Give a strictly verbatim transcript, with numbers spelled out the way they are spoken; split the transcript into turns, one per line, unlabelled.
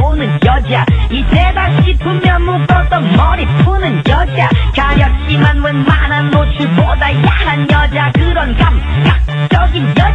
노는 여자 이때다 싶으면 묶었던 머리 푸는 여자 가렸지만 웬만한 노출보다 야한 여자 그런 감각적인 여자